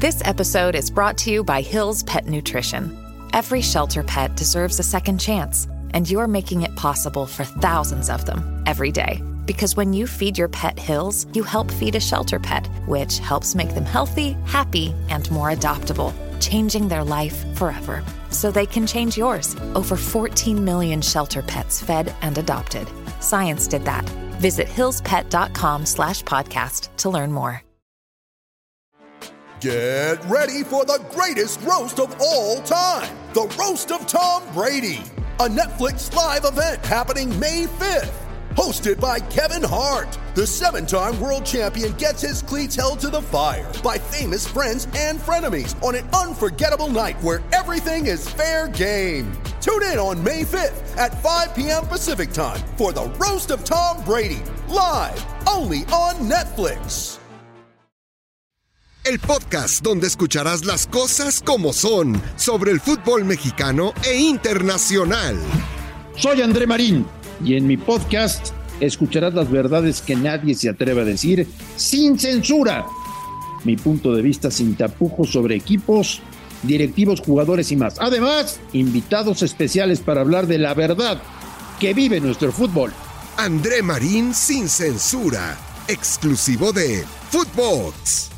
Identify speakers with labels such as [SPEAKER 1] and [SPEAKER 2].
[SPEAKER 1] This episode is brought to you by Hill's Pet Nutrition. Every shelter pet deserves a second chance, and you're making it possible for thousands of them every day. Because when you feed your pet Hill's, you help feed a shelter pet, which helps make them healthy, happy, and more adoptable, changing their life forever. So they can change yours. Over 14 million shelter pets fed and adopted. Science did that. Visit hillspet.com/podcast to learn more.
[SPEAKER 2] Get ready for the greatest roast of all time. The Roast of Tom Brady. A Netflix live event happening May 5th. Hosted by Kevin Hart. The 7-time world champion gets his cleats held to the fire by famous friends and frenemies on an unforgettable night where everything is fair game. Tune in on May 5th at 5 p.m. Pacific time for the Roast of Tom Brady. Live, only on Netflix.
[SPEAKER 3] El podcast donde escucharás las cosas como son sobre el fútbol mexicano e internacional.
[SPEAKER 4] Soy André Marín y en mi podcast escucharás las verdades que nadie se atreve a decir sin censura. Mi punto de vista sin tapujos sobre equipos, directivos, jugadores y más. Además, invitados especiales para hablar de la verdad que vive nuestro fútbol.
[SPEAKER 3] André Marín sin censura, exclusivo de Footbox.